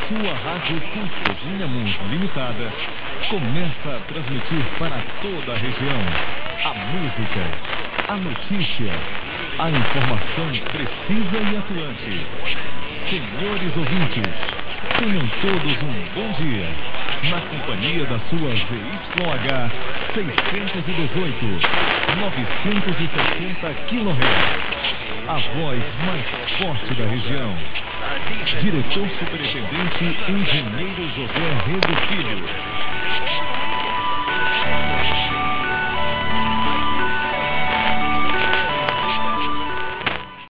sua rádio Cultura Mundo Limitada começa a transmitir para toda a região a música, a notícia, a informação precisa e atuante. Senhores ouvintes, tenham todos um bom dia, na companhia da sua ZYH 618, 960 kHz, a voz mais forte da região. Diretor Superintendente Engenheiro José Redo Filho.